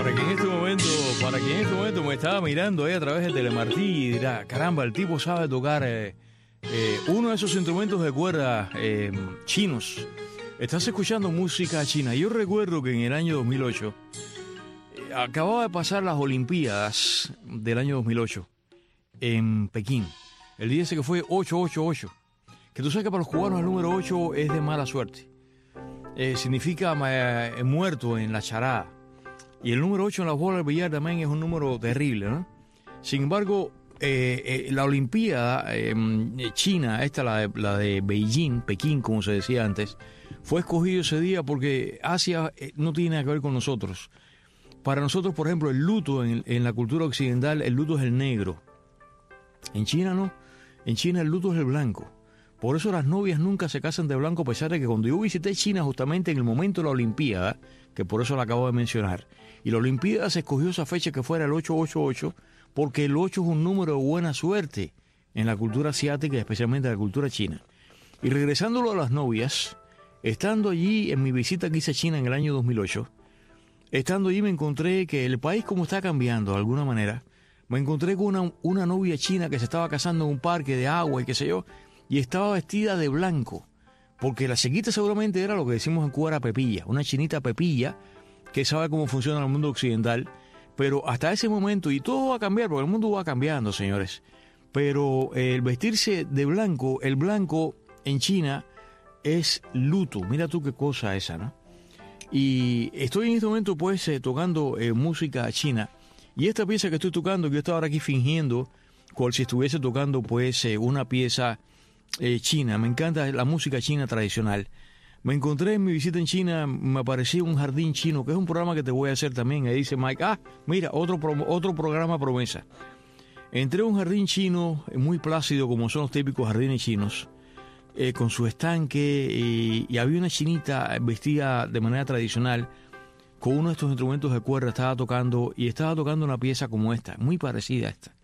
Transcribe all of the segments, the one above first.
Para quien en este momento me estaba mirando ahí a través de Telemartí y dirá, caramba, el tipo sabe tocar uno de esos instrumentos de cuerda chinos. Estás escuchando música china. Yo recuerdo que en el año 2008 acababa de pasar las Olimpiadas del año 2008 en Pekín. El día ese que fue 888. Que tú sabes que para los cubanos el número 8 es de mala suerte. Significa muerto en la charada. Y el número 8 en las bolas del billar también es un número terrible, ¿no? Sin embargo, la Olimpiada China, la de Beijing, Pekín, como se decía antes, fue escogido ese día porque Asia no tiene nada que ver con nosotros. Para nosotros, por ejemplo, el luto en la cultura occidental, el luto es el negro. En China no. En China el luto es el blanco. Por eso las novias nunca se casan de blanco, a pesar de que cuando yo visité China justamente en el momento de la Olimpiada, que por eso la acabo de mencionar, y la Olimpiada se escogió esa fecha que fuera el 888, porque el 8 es un número de buena suerte en la cultura asiática y especialmente en la cultura china. Y regresándolo a las novias, estando allí en mi visita que hice a China en el año 2008, estando allí me encontré que el país como está cambiando de alguna manera, me encontré con una novia china que se estaba casando en un parque de agua y qué sé yo, y estaba vestida de blanco, porque la chiquita seguramente era lo que decimos en Cuba, era pepilla, una chinita pepilla que sabe cómo funciona el mundo occidental, pero hasta ese momento, y todo va a cambiar, porque el mundo va cambiando, señores, pero el vestirse de blanco, el blanco en China es luto, mira tú qué cosa esa, ¿no? Y estoy en este momento pues tocando música china, y esta pieza que estoy tocando, yo estaba ahora aquí fingiendo cual si estuviese tocando pues una pieza china. Me encanta la música china tradicional. Me encontré en mi visita en China, me apareció un jardín chino, que es un programa que te voy a hacer también. Ahí dice Mike, mira, otro programa promesa. Entré a un jardín chino muy plácido, como son los típicos jardines chinos, con su estanque, y había una chinita vestida de manera tradicional, con uno de estos instrumentos de cuerda, estaba tocando una pieza como esta, muy parecida a esta.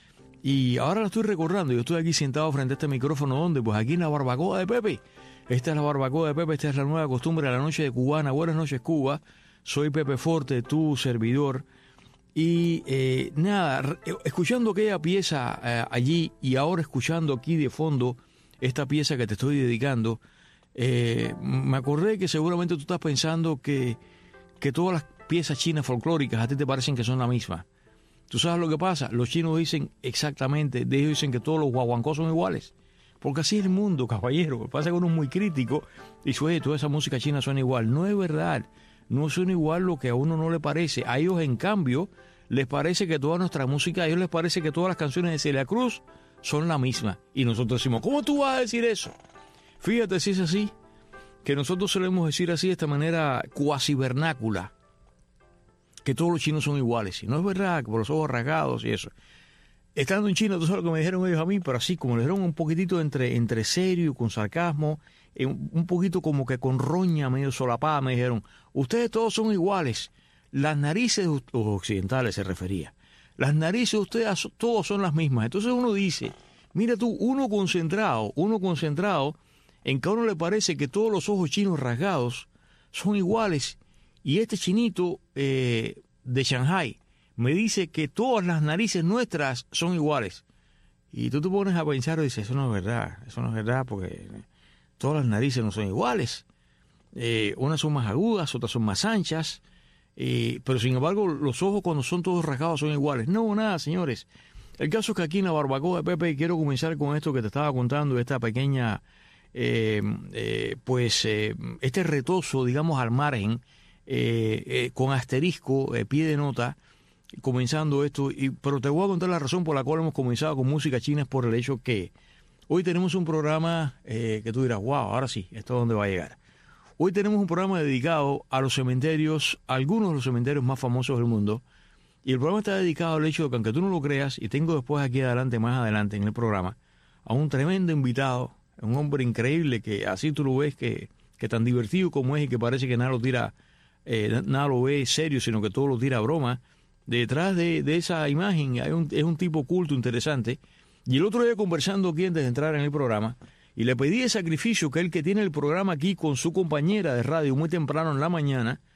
Y ahora la estoy recordando, yo estoy aquí sentado frente a este micrófono, ¿dónde? Pues aquí en la barbacoa de Pepe. Esta es la barbacoa de Pepe, esta es la nueva costumbre de la noche de cubana. Buenas noches, Cuba. Soy Pepe Forte, tu servidor. Y escuchando aquella pieza allí y ahora escuchando aquí de fondo esta pieza que te estoy dedicando, me acordé que seguramente tú estás pensando que todas las piezas chinas folclóricas a ti te parecen que son la misma. ¿Tú sabes lo que pasa? Los chinos dicen exactamente, ellos dicen que todos los guaguancós son iguales. Porque así es el mundo, caballero. Lo que pasa es que uno es muy crítico y dice, toda esa música china suena igual. No es verdad. No suena igual lo que a uno no le parece. A ellos, en cambio, les parece que toda nuestra música, a ellos les parece que todas las canciones de Celia Cruz son la misma. Y nosotros decimos, ¿cómo tú vas a decir eso? Fíjate si es así, que nosotros solemos decir así de esta manera cuasi vernácula, que todos los chinos son iguales. Y no es verdad, que por los ojos rasgados y eso. Estando en China, tú sabes lo que me dijeron ellos a mí, pero así, como le dijeron un poquitito entre serio y con sarcasmo, un poquito como que con roña medio solapada, me dijeron, ustedes todos son iguales. Las narices, los occidentales se refería, las narices de ustedes todos son las mismas. Entonces uno dice, mira tú, uno concentrado en que a uno le parece que todos los ojos chinos rasgados son iguales, y este chinito de Shanghai me dice que todas las narices nuestras son iguales. Y tú te pones a pensar y dices, eso no es verdad, porque todas las narices no son iguales. Unas son más agudas, otras son más anchas, pero sin embargo los ojos cuando son todos rasgados son iguales. No, nada, señores. El caso es que aquí en la barbacoa de Pepe, quiero comenzar con esto que te estaba contando, esta pequeña, este retozo, digamos, al margen, con asterisco, pie de nota, comenzando esto, pero te voy a contar la razón por la cual hemos comenzado con música china. Es por el hecho que hoy tenemos un programa que tú dirás, wow, ahora sí, esto es donde va a llegar. Hoy tenemos un programa dedicado a los cementerios, algunos de los cementerios más famosos del mundo, y el programa está dedicado al hecho de que, aunque tú no lo creas, y tengo después aquí adelante, más adelante en el programa, a un tremendo invitado, un hombre increíble que así tú lo ves, que tan divertido como es y que parece que nada lo ve serio, sino que todo lo tira a broma. Detrás de esa imagen es un tipo culto, interesante. Y el otro día, conversando aquí antes de entrar en el programa, y le pedí el sacrificio que él, que tiene el programa aquí con su compañera de radio muy temprano en la mañana,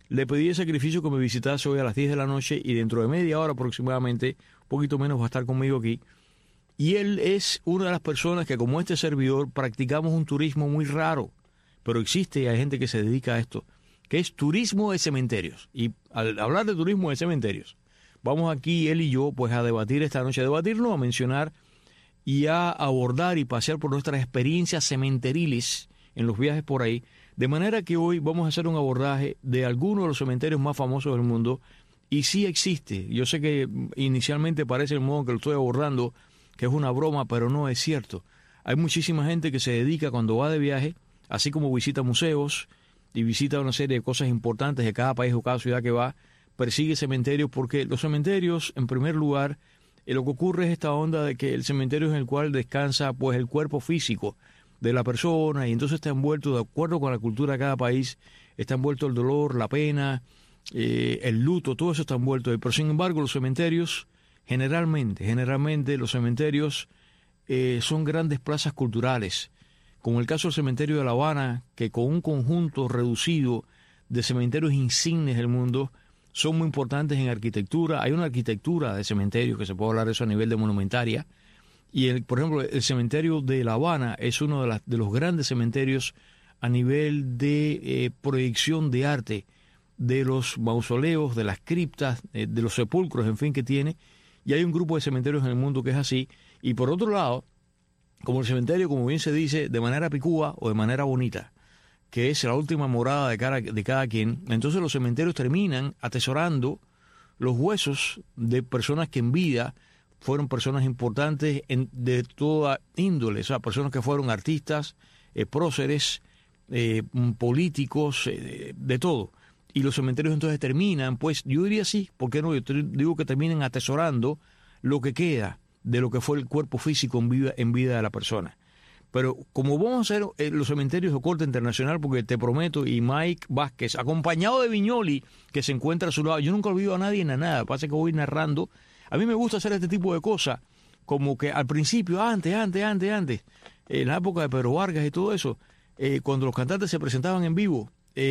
le pedí el sacrificio que me visitase hoy a las 10 de la noche y dentro de media hora aproximadamente, un poquito menos, va a estar conmigo aquí. Y él es una de las personas que, como este servidor, practicamos un turismo muy raro, pero existe y hay gente que se dedica a esto, que es turismo de cementerios. Y al hablar de turismo de cementerios, vamos aquí, él y yo, pues a debatir esta noche, a mencionar y a abordar y pasear por nuestras experiencias cementeriles en los viajes por ahí, de manera que hoy vamos a hacer un abordaje de algunos de los cementerios más famosos del mundo, y sí existe. Yo sé que inicialmente parece el modo que lo estoy abordando, que es una broma, pero no es cierto. Hay muchísima gente que se dedica cuando va de viaje, así como visita museos y visita una serie de cosas importantes de cada país o cada ciudad que va, persigue cementerios, porque los cementerios, en primer lugar, lo que ocurre es esta onda de que el cementerio es en el cual descansa pues el cuerpo físico de la persona, y entonces está envuelto, de acuerdo con la cultura de cada país, está envuelto el dolor, la pena, el luto, todo eso está envuelto ahí. Pero sin embargo los cementerios, generalmente los cementerios son grandes plazas culturales, como el caso del cementerio de La Habana, que con un conjunto reducido de cementerios insignes del mundo, son muy importantes en arquitectura. Hay una arquitectura de cementerios que se puede hablar de eso a nivel de monumentaria. Y, por ejemplo, el cementerio de La Habana es uno de los grandes cementerios a nivel de proyección de arte, de los mausoleos, de las criptas, de los sepulcros, en fin, que tiene. Y hay un grupo de cementerios en el mundo que es así. Y por otro lado, como el cementerio, como bien se dice, de manera picúa o de manera bonita, que es la última morada de cada quien, entonces los cementerios terminan atesorando los huesos de personas que en vida fueron personas importantes de toda índole, o sea, personas que fueron artistas, próceres, políticos, de todo. Y los cementerios entonces terminan, pues yo diría sí, ¿por qué no? Yo digo que terminan atesorando lo que queda de lo que fue el cuerpo físico en vida de la persona. Pero como vamos a hacer los cementerios de corte internacional, porque te prometo, y Mike Vázquez, acompañado de Viñoli, que se encuentra a su lado, yo nunca olvido a nadie en nada, pasa que voy narrando. A mí me gusta hacer este tipo de cosas, como que al principio, antes, en la época de Pedro Vargas y todo eso, cuando los cantantes se presentaban en vivo,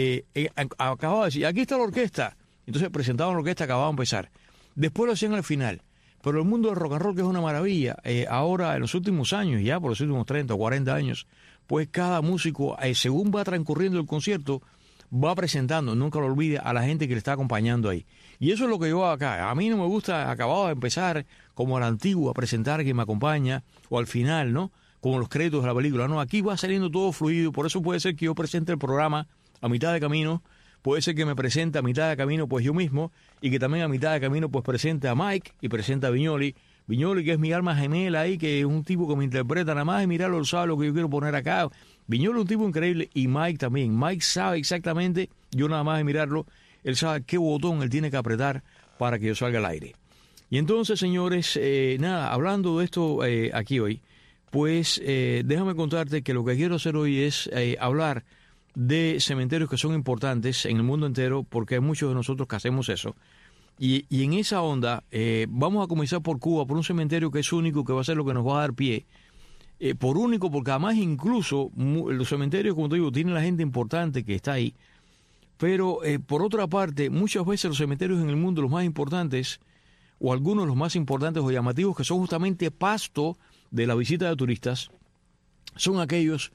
acababa de decir, aquí está la orquesta, entonces presentaban la orquesta, acababa de empezar. Después lo hacían al final. Pero el mundo del rock and roll, que es una maravilla, ahora en los últimos años, ya por los últimos 30 o 40 años, pues cada músico, según va transcurriendo el concierto, va presentando, nunca lo olvide, a la gente que le está acompañando ahí. Y eso es lo que yo hago acá. A mí no me gusta, acabado de empezar, como a la antigua, presentar a quien me acompaña, o al final, ¿no? Como los créditos de la película. No, aquí va saliendo todo fluido, por eso puede ser que yo presente el programa a mitad de camino, puede ser que me presente a mitad de camino pues yo mismo, y que también a mitad de camino pues presente a Mike y presente a Viñoli, que es mi alma gemela ahí, que es un tipo que me interpreta nada más, y mirarlo, él sabe lo que yo quiero poner acá. Viñoli es un tipo increíble, y Mike también. Mike sabe exactamente, yo nada más de mirarlo, él sabe qué botón él tiene que apretar para que yo salga al aire. Y entonces, señores, nada, hablando de esto aquí hoy, pues déjame contarte que lo que quiero hacer hoy es hablar de cementerios que son importantes en el mundo entero, porque hay muchos de nosotros que hacemos eso. Y en esa onda, vamos a comenzar por Cuba, por un cementerio que es único, que va a ser lo que nos va a dar pie. Por único, porque además incluso los cementerios, como te digo, tienen la gente importante que está ahí. Pero por otra parte, muchas veces los cementerios en el mundo, los más importantes, o algunos de los más importantes o llamativos, que son justamente pasto de la visita de turistas, son aquellos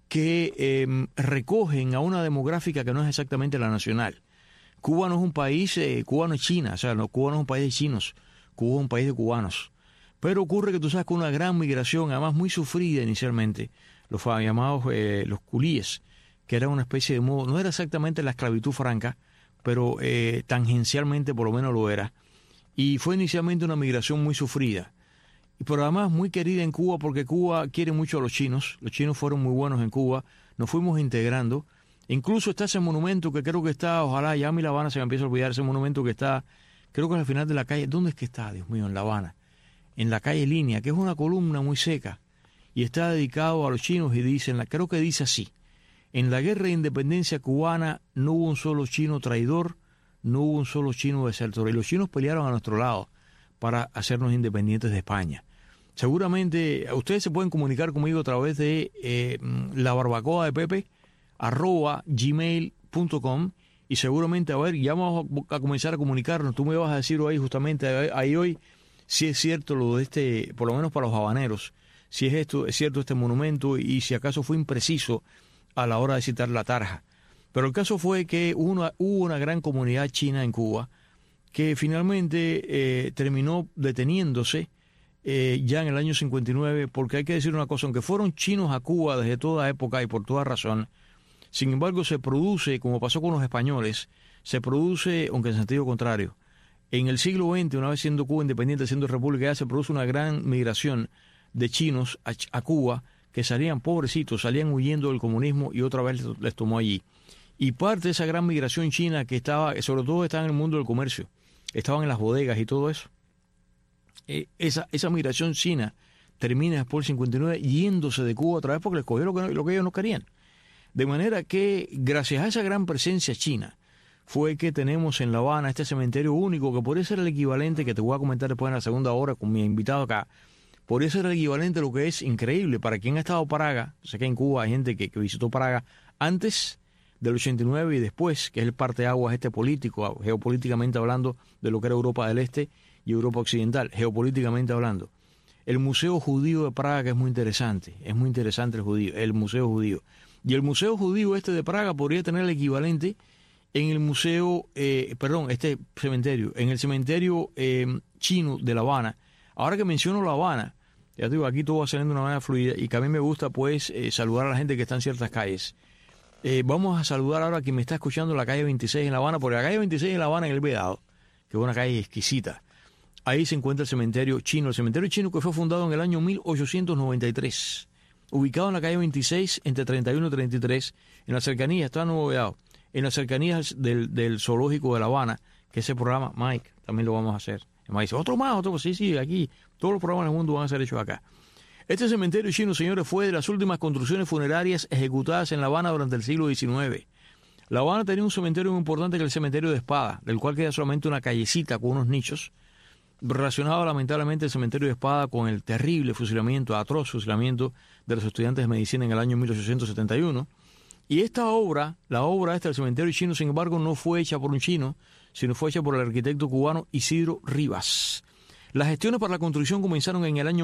que recogen a una demográfica que no es exactamente la nacional. Cuba no es un país, Cuba no es China, o sea, Cuba no es un país de chinos, Cuba es un país de cubanos. Pero ocurre que tú sabes que una gran migración, además muy sufrida inicialmente, los llamados los culíes, que era una especie de modo, no era exactamente la esclavitud franca, pero tangencialmente por lo menos lo era. Y fue inicialmente una migración muy sufrida. Pero además muy querida en Cuba, porque Cuba quiere mucho a los chinos fueron muy buenos en Cuba, nos fuimos integrando. Incluso está ese monumento que creo que está, ojalá ya a mí La Habana se me empieza a olvidar, ese monumento que está, creo que es al final de la calle, ¿dónde es que está, Dios mío, en La Habana? En la calle Línea, que es una columna muy seca, y está dedicado a los chinos, y dicen, creo que dice así: en la guerra de independencia cubana no hubo un solo chino traidor, no hubo un solo chino desertor, y los chinos pelearon a nuestro lado para hacernos independientes de España. Seguramente ustedes se pueden comunicar conmigo a través de la barbacoa de Pepe @gmail.com, y seguramente, a ver, ya vamos a comenzar a comunicarnos. Tú me vas a decir hoy, justamente ahí hoy, si es cierto lo de este, por lo menos para los habaneros, si es cierto este monumento y si acaso fue impreciso a la hora de citar la tarja. Pero el caso fue que hubo una gran comunidad china en Cuba que finalmente terminó deteniéndose ya en el año 59, porque hay que decir una cosa, aunque fueron chinos a Cuba desde toda época y por toda razón, sin embargo se produce, como pasó con los españoles, se produce, aunque en sentido contrario, en el siglo XX, una vez siendo Cuba independiente, siendo república, ya se produce una gran migración de chinos a Cuba, que salían pobrecitos, salían huyendo del comunismo y otra vez les tomó allí. Y parte de esa gran migración china que estaba, sobre todo estaba en el mundo del comercio, estaban en las bodegas y todo eso. Esa migración china termina después del 59 yéndose de Cuba otra vez porque les cogió lo que ellos no querían. De manera que, gracias a esa gran presencia china, fue que tenemos en La Habana este cementerio único, que podría ser el equivalente, que te voy a comentar después en la segunda hora con mi invitado acá, podría ser el equivalente a lo que es increíble para quien ha estado Praga. Sé que en Cuba hay gente que visitó Praga antes del 89 y después, que es el parteaguas político, geopolíticamente hablando, de lo que era Europa del Este y Europa Occidental, geopolíticamente hablando. El Museo Judío de Praga, que es muy interesante el Museo Judío. Y el Museo Judío de Praga podría tener el equivalente en el museo, este cementerio, en el cementerio chino de La Habana. Ahora que menciono La Habana, ya te digo, aquí todo va saliendo de una manera fluida y que a mí me gusta pues saludar a la gente que está en ciertas calles. Vamos a saludar ahora a quien me está escuchando en la calle 26 en La Habana, porque la calle 26 en La Habana, en el Vedado, que es una calle exquisita. Ahí se encuentra el cementerio chino que fue fundado en el año 1893, ubicado en la calle 26 entre 31 y 33, en las cercanías, está en Nuevo Vedado, en las cercanías del zoológico de La Habana, que ese programa, Mike, también lo vamos a hacer. Me dice, otro más, sí, aquí, todos los programas del mundo van a ser hechos acá. Este cementerio chino, señores, fue de las últimas construcciones funerarias ejecutadas en La Habana durante el siglo XIX. La Habana tenía un cementerio muy importante, que es el cementerio de Espada, del cual queda solamente una callecita con unos nichos, relacionado lamentablemente el cementerio de Espada con el terrible fusilamiento, atroz fusilamiento de los estudiantes de medicina en el año 1871. Y esta obra, la obra del cementerio chino, sin embargo, no fue hecha por un chino, sino fue hecha por el arquitecto cubano Isidro Rivas. Las gestiones para la construcción comenzaron en el año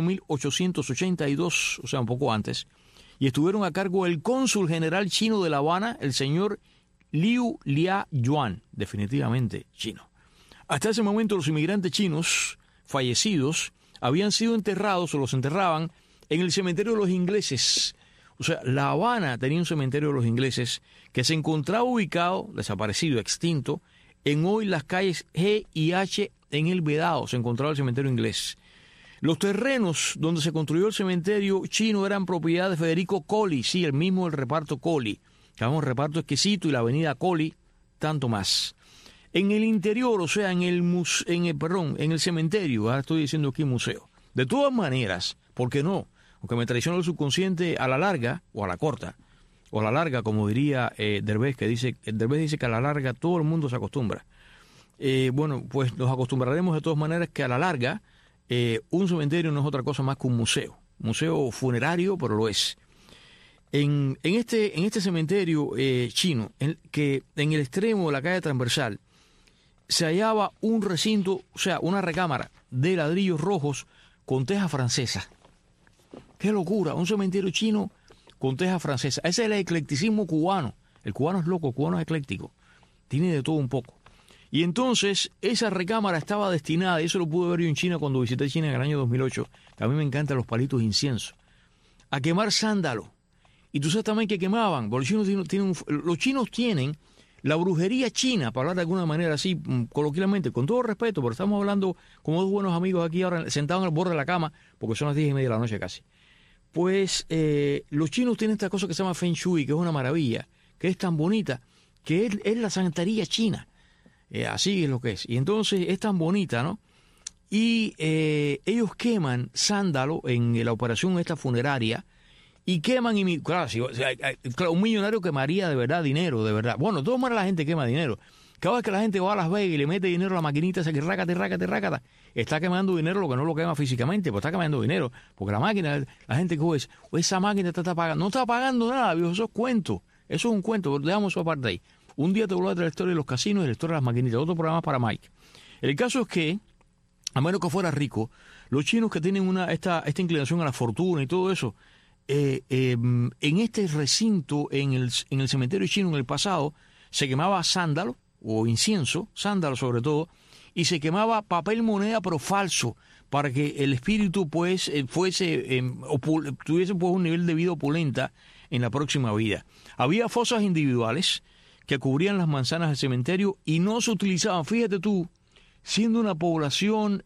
1882, o sea, un poco antes, y estuvieron a cargo del cónsul general chino de La Habana, el señor Liu Lia-yuan, definitivamente chino. Hasta ese momento los inmigrantes chinos fallecidos habían sido enterrados o los enterraban en el cementerio de los ingleses. O sea, La Habana tenía un cementerio de los ingleses que se encontraba ubicado, desaparecido, extinto, en hoy las calles G y H en el Vedado, se encontraba el cementerio inglés. Los terrenos donde se construyó el cementerio chino eran propiedad de Federico Colli, sí, el mismo del reparto Colli, llamamos reparto exquisito, y la avenida Colli, tanto más. En el interior, o sea, en el cementerio, ahora estoy diciendo aquí museo. De todas maneras, ¿por qué no? Aunque me traiciona el subconsciente, a la larga, o a la corta, o a la larga, como diría Derbez, Derbez dice que a la larga todo el mundo se acostumbra. Bueno, pues nos acostumbraremos de todas maneras que a la larga un cementerio no es otra cosa más que un museo funerario, pero lo es. En este cementerio chino, que en el extremo de la calle transversal se hallaba un recinto, o sea, una recámara de ladrillos rojos con teja francesa. ¡Qué locura! Un cementerio chino con teja francesa. Ese es el eclecticismo cubano. El cubano es loco, el cubano es ecléctico. Tiene de todo un poco. Y entonces esa recámara estaba destinada, y eso lo pude ver yo en China cuando visité China en el año 2008, que a mí me encantan los palitos de incienso, a quemar sándalo. Y tú sabes también que quemaban, porque los chinos tienen la brujería china, para hablar de alguna manera así, coloquialmente, con todo respeto, pero estamos hablando como dos buenos amigos aquí ahora, sentados en el borde de la cama, porque son las 10:30 de la noche casi. Pues los chinos tienen esta cosa que se llama Feng Shui, que es una maravilla, que es tan bonita, que es la santería china. Así es lo que es. Y entonces es tan bonita, ¿no? Y ellos queman sándalo en la operación esta funeraria, y queman, claro, un millonario quemaría de verdad dinero, de verdad. Bueno, de todas maneras la gente quema dinero. Cada vez que la gente va a Las Vegas y le mete dinero a la maquinita esa que rácata, está quemando dinero, lo que no lo quema físicamente, pero está quemando dinero. Porque la máquina, la gente que esa máquina está pagando. No está pagando nada, viejo, eso es cuento. Eso es un cuento, dejamos eso aparte ahí. Un día te voy a hablar de la historia de los casinos y la historia de las maquinitas. Otro programa para Mike. El caso es que, a menos que fuera rico, los chinos que tienen esta inclinación a la fortuna y todo eso, en este recinto, en el cementerio chino en el pasado, se quemaba sándalo o incienso, sándalo sobre todo, y se quemaba papel moneda pero falso, para que el espíritu pues tuviese pues un nivel de vida opulenta en la próxima vida. Había fosas individuales que cubrían las manzanas del cementerio y no se utilizaban, fíjate tú, siendo una población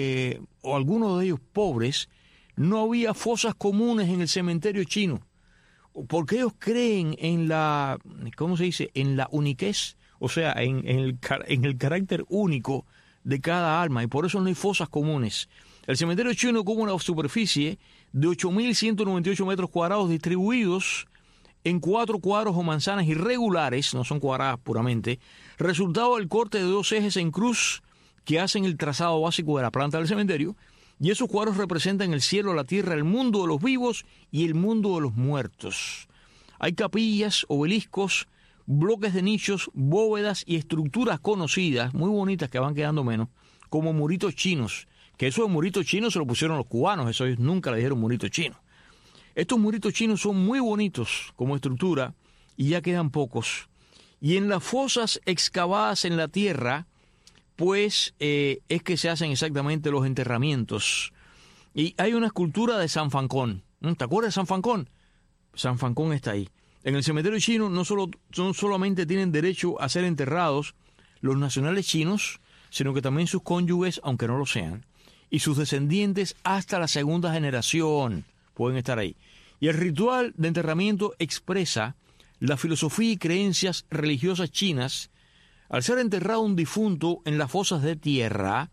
o algunos de ellos pobres, no había fosas comunes en el cementerio chino, porque ellos creen en la, ¿cómo se dice?, en la uniquez, o sea, en el carácter único de cada alma, y por eso no hay fosas comunes. El cementerio chino ocupa una superficie de 8.198 metros cuadrados distribuidos en 4 cuadros o manzanas irregulares, no son cuadradas puramente, resultado del corte de 2 ejes en cruz que hacen el trazado básico de la planta del cementerio, y esos cuadros representan el cielo, la tierra, el mundo de los vivos y el mundo de los muertos. Hay capillas, obeliscos, bloques de nichos, bóvedas y estructuras conocidas, muy bonitas que van quedando menos, como muritos chinos, que eso de muritos chinos se lo pusieron los cubanos, eso ellos nunca le dijeron muritos chinos. Estos muritos chinos son muy bonitos como estructura y ya quedan pocos. Y en las fosas excavadas en la tierra, pues es que se hacen exactamente los enterramientos. Y hay una escultura de San Fancón. ¿Te acuerdas de San Fancón? San Fancón está ahí. En el cementerio chino no solamente tienen derecho a ser enterrados los nacionales chinos, sino que también sus cónyuges, aunque no lo sean, y sus descendientes hasta la segunda generación pueden estar ahí. Y el ritual de enterramiento expresa la filosofía y creencias religiosas chinas. Al ser enterrado un difunto en las fosas de tierra,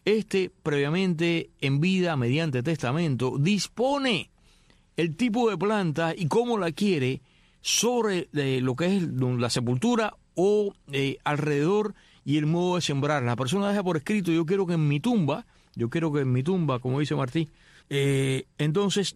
previamente en vida mediante testamento, dispone el tipo de planta y cómo la quiere sobre lo que es la sepultura o alrededor, y el modo de sembrar. La persona deja por escrito: yo quiero que en mi tumba, como dice Martí, entonces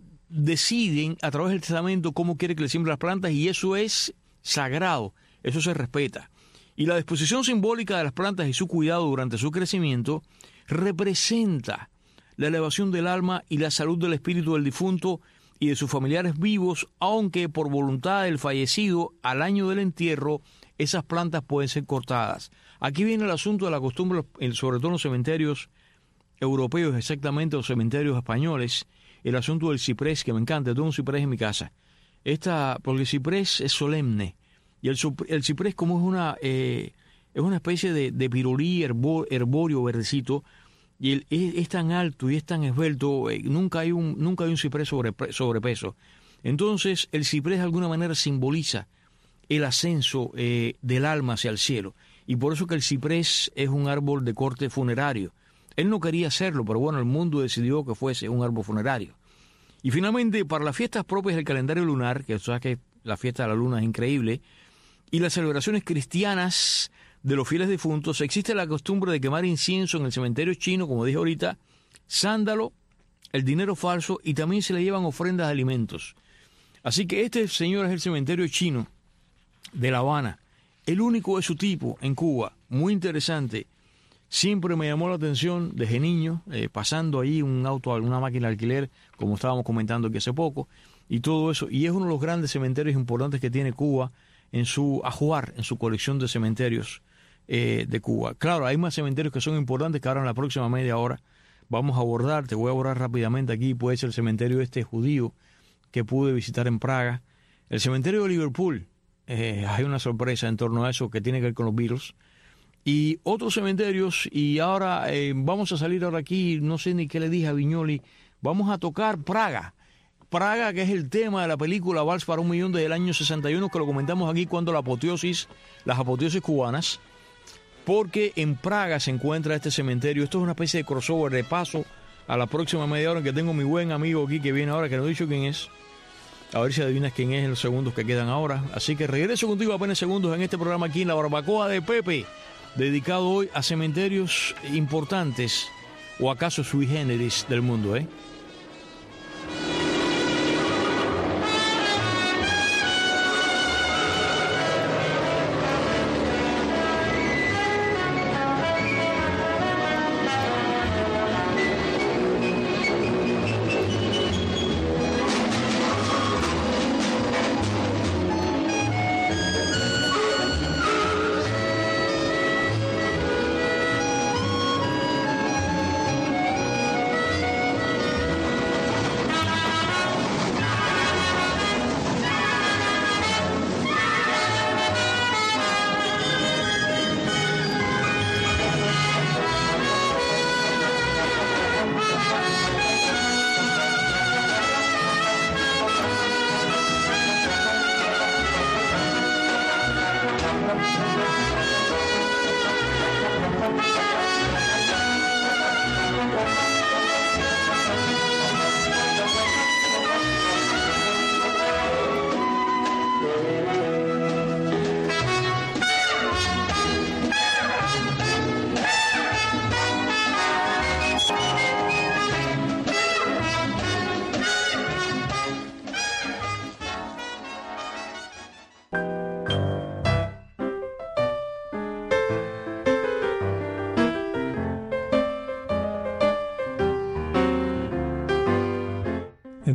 deciden a través del testamento cómo quiere que le siembre las plantas, y eso es sagrado, eso se respeta. Y la disposición simbólica de las plantas y su cuidado durante su crecimiento representa la elevación del alma y la salud del espíritu del difunto y de sus familiares vivos, aunque por voluntad del fallecido al año del entierro esas plantas pueden ser cortadas. Aquí viene el asunto de la costumbre, sobre todo en los cementerios europeos, exactamente los cementerios españoles, el asunto del ciprés, que me encanta. Tengo un ciprés en mi casa. Porque el ciprés es solemne. Y el ciprés, como es una especie de pirulí herbóreo verdecito, y es tan alto y es tan esbelto, nunca hay un ciprés sobrepeso. Entonces el ciprés de alguna manera simboliza el ascenso del alma hacia el cielo, y por eso que el ciprés es un árbol de corte funerario. Él no quería hacerlo, pero bueno, el mundo decidió que fuese un árbol funerario. Y finalmente, para las fiestas propias del calendario lunar, que sabes que la fiesta de la luna es increíble, y las celebraciones cristianas de los fieles difuntos, existe la costumbre de quemar incienso en el cementerio chino, como dije ahorita, sándalo, el dinero falso, y también se le llevan ofrendas de alimentos. Así que señor, es el cementerio chino de La Habana, el único de su tipo en Cuba, muy interesante. Siempre me llamó la atención desde niño, pasando ahí un auto, una máquina de alquiler, como estábamos comentando aquí hace poco, y todo eso. Y es uno de los grandes cementerios importantes que tiene Cuba en su colección de cementerios de Cuba. Claro, hay más cementerios que son importantes que ahora en la próxima media hora vamos a abordar. Te voy a abordar rápidamente aquí. Puede ser el cementerio judío que pude visitar en Praga. El cementerio de Liverpool, hay una sorpresa en torno a eso que tiene que ver con los Beatles. Y otros cementerios, y ahora vamos a salir ahora aquí, no sé ni qué le dije a Viñoli, vamos a tocar Praga, que es el tema de la película Vals para un Millón del año 61, que lo comentamos aquí cuando las apoteosis cubanas, porque en Praga se encuentra este cementerio. Esto es una especie de crossover, de paso a la próxima media hora, en que tengo mi buen amigo aquí que viene ahora, que no he dicho quién es. A ver si adivinas quién es en los segundos que quedan ahora. Así que regreso contigo apenas segundos en este programa aquí en La Barbacoa de Pepe, dedicado hoy a cementerios importantes, o acaso sui generis del mundo,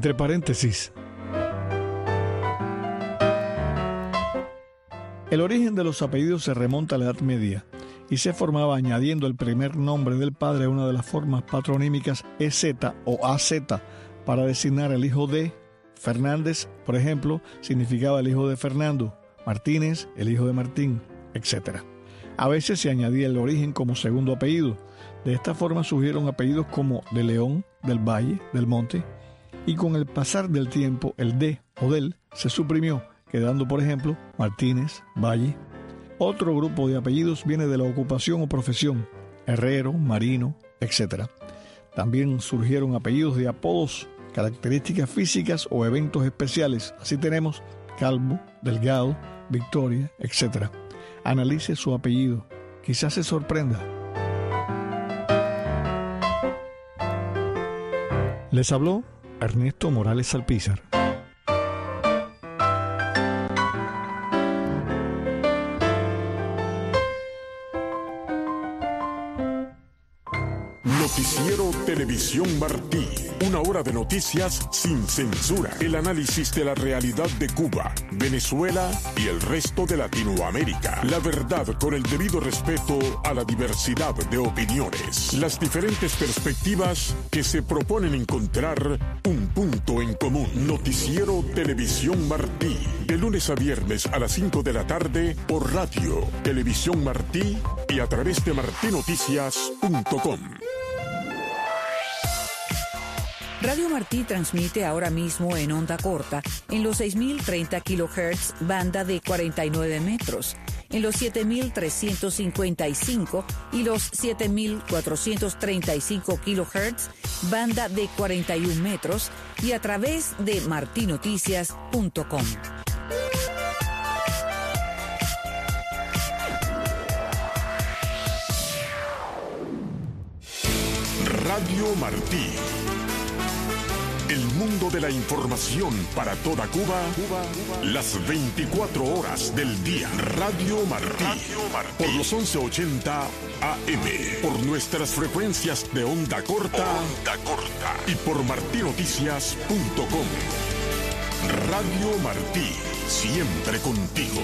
Entre paréntesis, el origen de los apellidos se remonta a la Edad Media y se formaba añadiendo el primer nombre del padre a una de las formas patronímicas EZ o AZ para designar al hijo de. Fernández, por ejemplo, significaba el hijo de Fernando, Martínez, el hijo de Martín, etc. A veces se añadía el origen como segundo apellido. De esta forma surgieron apellidos como de León, del Valle, del Monte, y con el pasar del tiempo el de o del se suprimió, quedando, por ejemplo, Martínez, Valle. Otro grupo de apellidos viene de la ocupación o profesión, herrero, marino, etc. También surgieron apellidos de apodos, características físicas o eventos especiales. Así tenemos Calvo, Delgado, Victoria, etc. Analice su apellido, quizás se sorprenda. Les habló Ernesto Morales Salpízar. Noticiero Televisión Martí. Una hora de noticias sin censura. El análisis de la realidad de Cuba, Venezuela y el resto de Latinoamérica. La verdad con el debido respeto a la diversidad de opiniones. Las diferentes perspectivas que se proponen encontrar un punto en común. Noticiero Televisión Martí. De lunes a viernes a las 5 de la tarde por Radio Televisión Martí y a través de martinoticias.com. Radio Martí transmite ahora mismo en onda corta en los 6.030 kHz, banda de 49 metros, en los 7.355 y los 7.435 kHz, banda de 41 metros, y a través de martinoticias.com. Radio Martí. El mundo de la información para toda Cuba, las 24 horas del día. Radio Martí. Por los 1180 AM. Por nuestras frecuencias de onda corta. Y por martinoticias.com. Radio Martí. Siempre contigo.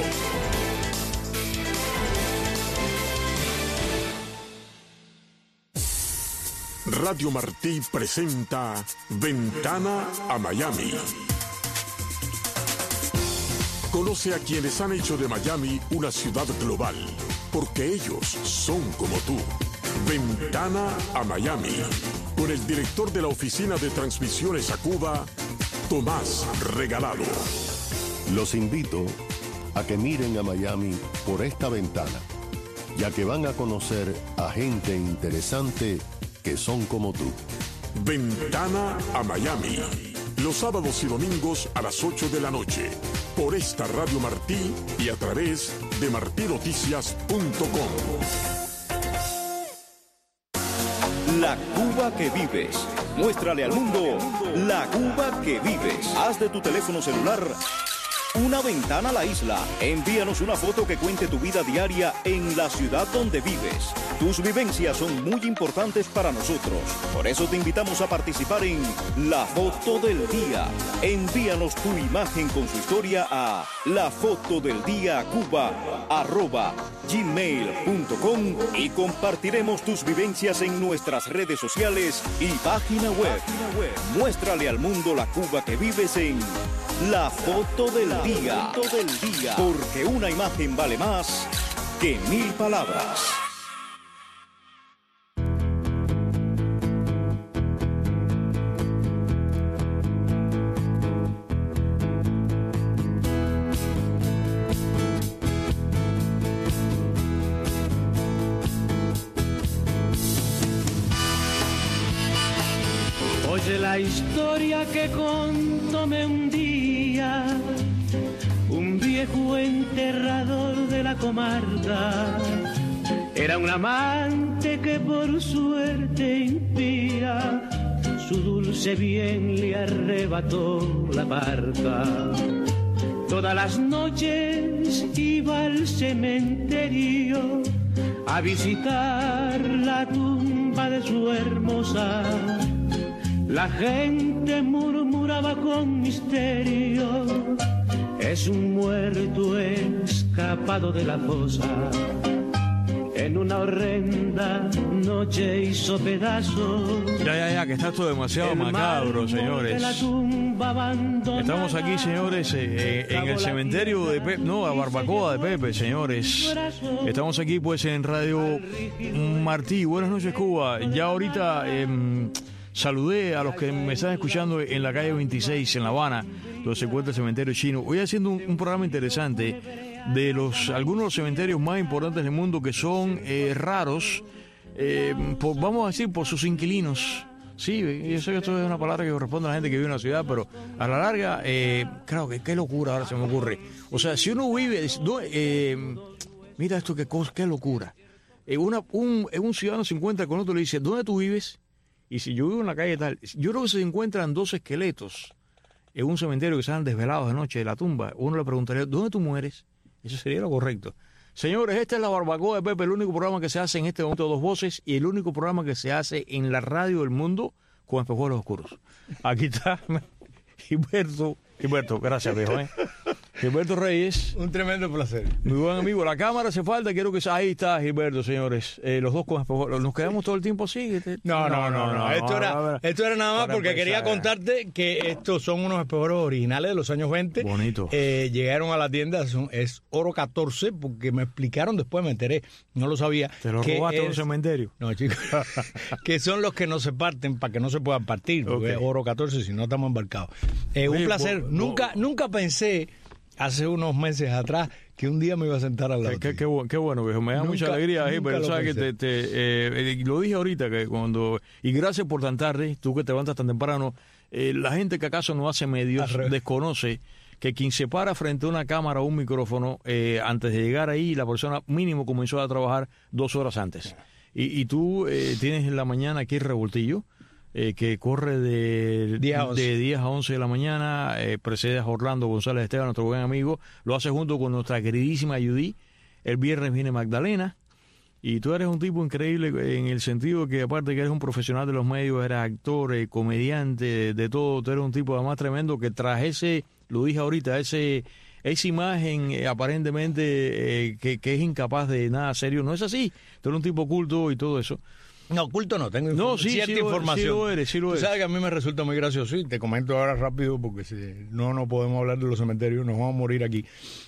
Radio Martí presenta Ventana a Miami. Conoce a quienes han hecho de Miami una ciudad global, porque ellos son como tú. Ventana a Miami, con el director de la Oficina de Transmisiones a Cuba, Tomás Regalado. Los invito a que miren a Miami por esta ventana, ya que van a conocer a gente interesante que son como tú. Ventana a Miami. Los sábados y domingos a las 8 de la noche. Por esta Radio Martí y a través de martinoticias.com. La Cuba que vives. Muéstrale al mundo la Cuba que vives. Haz de tu teléfono celular una ventana a la isla. Envíanos una foto que cuente tu vida diaria en la ciudad donde vives. Tus vivencias son muy importantes para nosotros. Por eso te invitamos a participar en La Foto del Día. Envíanos tu imagen con su historia a lafotodeldiacuba@gmail.com y compartiremos tus vivencias en nuestras redes sociales y página web. Muéstrale al mundo la Cuba que vives en La Foto del Día. Porque una imagen vale más que 1000 palabras. Oye la historia que contóme un día un viejo enterrador de la comarca. Era un amante que por suerte impía su dulce bien le arrebató la barca. Todas las noches iba al cementerio a visitar la tumba de su hermosa. La gente murmuraba con misterio, es un muerto escapado de la fosa. En una horrenda noche hizo pedazos. Ya, que está esto demasiado macabro, señores. Estamos aquí, señores, en el cementerio de Pepe, no, la barbacoa de Pepe, señores. Estamos aquí, pues, en Radio Martí. Buenas noches, Cuba. Ya ahorita saludé a los que me están escuchando en la calle 26, en La Habana, donde se encuentra el cementerio chino. Hoy haciendo un programa interesante de algunos de los cementerios más importantes del mundo, que son raros, vamos a decir, por sus inquilinos. Sí, yo sé que esto es una palabra que corresponde a la gente que vive en la ciudad, pero a la larga, claro, que qué locura ahora se me ocurre. O sea, si uno vive, mira esto, qué locura. Un ciudadano se encuentra con otro y le dice, ¿dónde tú vives? Y si yo vivo en la calle tal, yo creo que se encuentran dos esqueletos en un cementerio que salen desvelados de noche de la tumba. Uno le preguntaría, ¿dónde tú mueres? Eso sería lo correcto. Señores, esta es la barbacoa de Pepe, el único programa que se hace en este momento de dos voces y el único programa que se hace en la radio del mundo con espejuelos oscuros. Aquí está Gilberto, gracias, viejo. Gilberto Reyes. Un tremendo placer. Muy buen amigo. La cámara hace falta, quiero que... Ahí está Gilberto, señores. Los dos con espejuelos. ¿Nos quedamos todo el tiempo así? No. Esto era nada más porque quería contarte que estos son unos espejuelos originales de los años 20. Bonito. Llegaron a la tienda, es oro 14, porque me explicaron después, me enteré, no lo sabía. ¿Te lo robaste en un cementerio? No, chicos. Que son los que no se parten para que no se puedan partir, porque es oro 14, si no estamos embarcados. Un placer. Nunca pensé, hace unos meses atrás, que un día me iba a sentar al lado. Qué bueno, viejo. Me da mucha alegría, pero sabes que lo dije ahorita, que y gracias por tan tarde, tú que te levantas tan temprano, la gente que acaso no hace medios desconoce que quien se para frente a una cámara o un micrófono, antes de llegar ahí, la persona mínimo comenzó a trabajar 2 horas antes. Y tú tienes en la mañana aquí el revoltillo, que corre de 10 a 11 de la mañana, precedes a Orlando González Esteban, nuestro buen amigo, lo hace junto con nuestra queridísima Judy. El viernes viene Magdalena, y tú eres un tipo increíble en el sentido que, aparte que eres un profesional de los medios, eres actor, comediante, de todo, tú eres un tipo además tremendo que tras ese, lo dije ahorita, esa imagen aparentemente que es incapaz de nada serio, no es así, tú eres un tipo culto y todo eso. No, oculto no, tengo cierta información. Sí lo eres. Tú sabes que a mí me resulta muy gracioso, y te comento ahora rápido porque si no podemos hablar de los cementerios, nos vamos a morir aquí.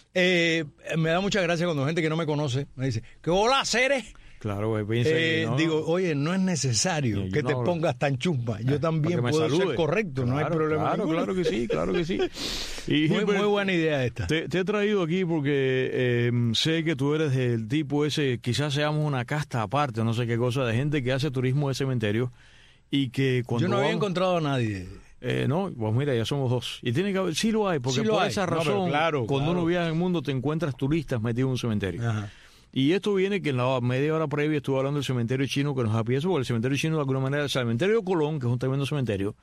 Me da mucha gracia cuando gente que no me conoce me dice, ¿qué hola, Ceres? Claro, piensa que no. Digo, oye, no es necesario que te pongas tan chusma. Yo también puedo ser correcto, no hay problema. Claro que sí. Y muy buena idea esta. Te he traído aquí porque sé que tú eres del tipo ese, quizás seamos una casta aparte, no sé qué cosa, de gente que hace turismo de cementerio y que cuando... Yo no había encontrado a nadie. No, pues mira, ya somos 2. Y tiene que haber, sí lo hay, porque por esa razón, cuando uno viaja en el mundo te encuentras turistas metidos en un cementerio. Ajá. Y esto viene que en la media hora previa estuve hablando del cementerio chino, que nos apieza, porque el cementerio chino de alguna manera, el cementerio de Colón, que es un tremendo cementerio,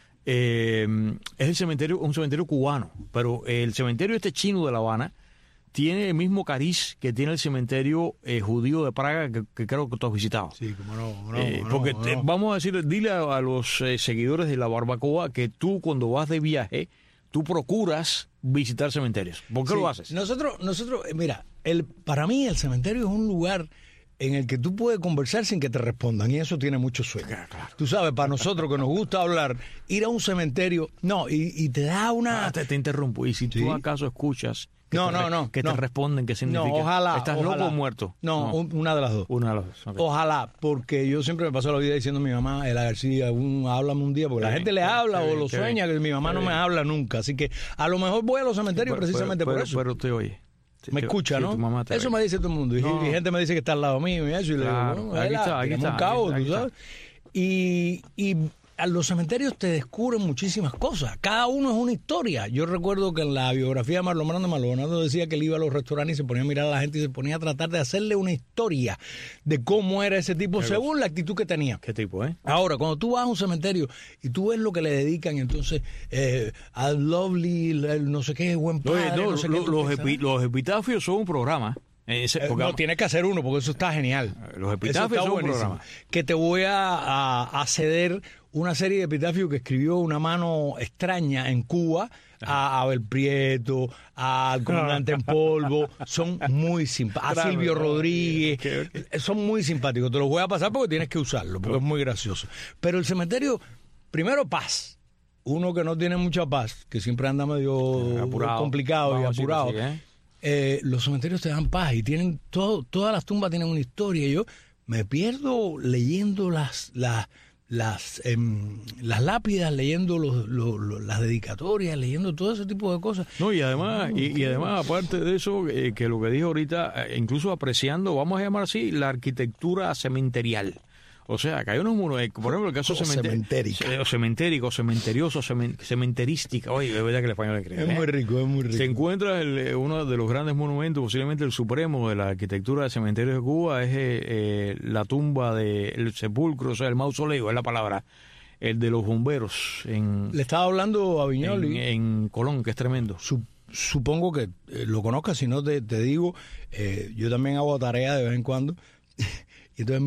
es un cementerio cubano, pero el cementerio chino de La Habana tiene el mismo cariz que tiene el cementerio judío de Praga, que creo que tú has visitado. Sí, cómo no. Porque vamos a decir, dile a los seguidores de la barbacoa que tú cuando vas de viaje, tú procuras visitar cementerios. ¿Por qué lo haces? Nosotros, mira, para mí el cementerio es un lugar en el que tú puedes conversar sin que te respondan, y eso tiene mucho sueño. Claro. Tú sabes, para nosotros que nos gusta hablar, ir a un cementerio, y te da una... Te interrumpo, y si tú acaso escuchas... Que te responden, ¿qué significa? No, ojalá. ¿Estás loco o muerto? No, una de las dos. Una de las dos. Okay. Ojalá, porque yo siempre me paso la vida diciendo a mi mamá, Ela García, háblame un día, porque la gente le habla o lo sueña, que mi mamá no me habla nunca. Así que a lo mejor voy a los cementerios precisamente por eso. Pero te oye. Me escucha, ¿no? Eso me dice todo el mundo. Y gente me dice que está al lado mío y eso. Y le digo, bueno, aquí está. Un cabo, tú sabes. Y a los cementerios te descubren muchísimas cosas. Cada uno es una historia. Yo recuerdo que en la biografía de Marlon Brando decía que él iba a los restaurantes y se ponía a mirar a la gente y se ponía a tratar de hacerle una historia de cómo era ese tipo según la actitud que tenía. ¿Qué tipo, Ahora, cuando tú vas a un cementerio y tú ves lo que le dedican, entonces, a Lovely, no sé qué, buen padre, no sé qué. Los epitafios son un programa. No, tienes que hacer uno porque eso está genial. Los epitafios son un programa. Que te voy a ceder una serie de epitafios que escribió una mano extraña en Cuba, a Abel Prieto, al comandante en polvo, son muy simpáticos, a Silvio Rodríguez, son muy simpáticos. Te los voy a pasar porque tienes que usarlo, porque es muy gracioso. Pero el cementerio, primero paz. Uno que no tiene mucha paz, que siempre anda medio complicado y apurado. Los cementerios te dan paz y tienen todas las tumbas tienen una historia. Yo me pierdo leyendo las lápidas, leyendo las dedicatorias, leyendo todo ese tipo de cosas. No, y además, aparte de eso, que lo que dijo ahorita, incluso apreciando, vamos a llamar así, la arquitectura cementerial. O sea, que hay unos muros, por ejemplo, el caso cementérico, cementerioso, cementerística. Oye, es verdad que el español es increíble. Es muy rico, es muy rico. Se encuentra uno de los grandes monumentos, posiblemente el supremo de la arquitectura de cementerios de Cuba, es la tumba del sepulcro, o sea, el mausoleo, es la palabra, el de los bomberos. Le estaba hablando a Viñoli. En Colón, que es tremendo. Supongo que lo conozcas, si no te digo, yo también hago tarea de vez en cuando. Y entonces en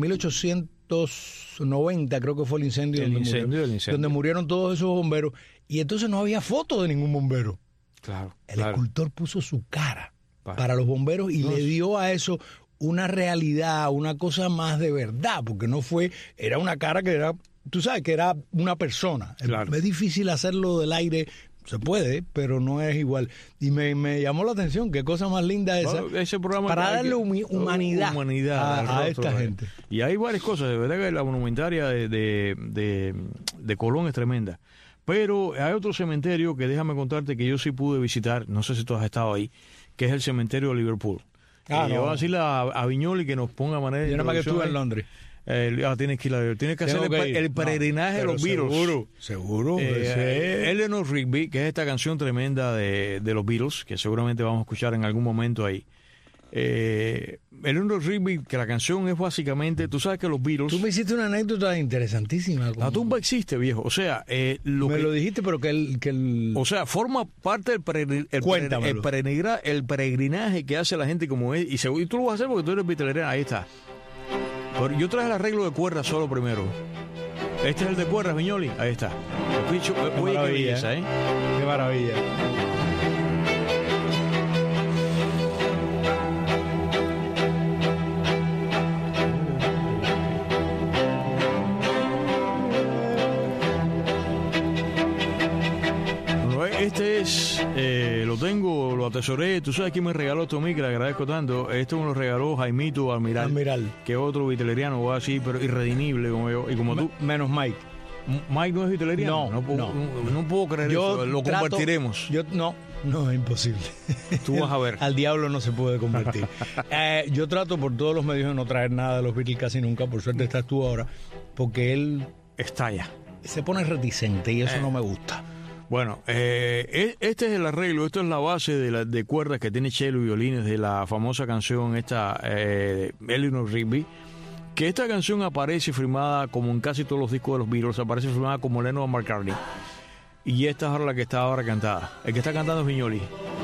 1890 creo que fue el incendio donde murieron todos esos bomberos, y entonces no había foto de ningún bombero. Claro. El escultor puso su cara para los bomberos y le dio a eso una realidad, una cosa más de verdad, porque era una cara que era, tú sabes, que era una persona. Claro. Es difícil hacerlo del aire. Se puede, pero no es igual. Y me llamó la atención, qué cosa más linda esa. Ese programa para darle humanidad a esta gente. Y hay varias cosas, de verdad que la monumentaria de Colón es tremenda. Pero hay otro cementerio que déjame contarte que yo sí pude visitar, no sé si tú has estado ahí, que es el cementerio de Liverpool. Voy a decirle a Viñoli que nos ponga manera de... Yo nada más que estuve en Londres. Tienes que hacer el peregrinaje de los Beatles. Seguro. Eleanor Rigby, que es esta canción tremenda de los Beatles, que seguramente vamos a escuchar en algún momento ahí. Eleanor Rigby, que la canción es básicamente, tú sabes que los Beatles... Tú me hiciste una anécdota interesantísima. La tumba existe, viejo. O sea, lo dijiste, pero que el... O sea, forma parte del peregrinaje que hace la gente como es. Y tú lo vas a hacer porque tú eres beatleriano. Ahí está. Pero yo traje el arreglo de cuerdas solo primero. Este es el de cuerdas, Viñoli. Ahí está. Oye, qué belleza, ¿eh? Qué maravilla. Este es, lo atesoré. Tú sabes quién me regaló esto a mí, que le agradezco tanto. Esto me lo regaló Jaimito Almiral. Que es otro vitleriano, o así, pero irredimible como yo. Y como tú. Menos Mike. Mike no es vitleriano. No puedo creer eso. Lo compartiremos. No, es imposible. Tú vas a ver. Al diablo no se puede convertir. Yo trato por todos los medios de no traer nada de los Beatles casi nunca. Por suerte estás tú ahora. Porque él estalla. Se pone reticente y eso no me gusta. Bueno, este es el arreglo, esto es la base de cuerdas que tiene cello y violines de la famosa canción Eleanor Rigby, que esta canción aparece firmada como en casi todos los discos de los Beatles, aparece firmada como Lennon McCartney, y esta es ahora la que está ahora cantada. El que está cantando es Viñoli.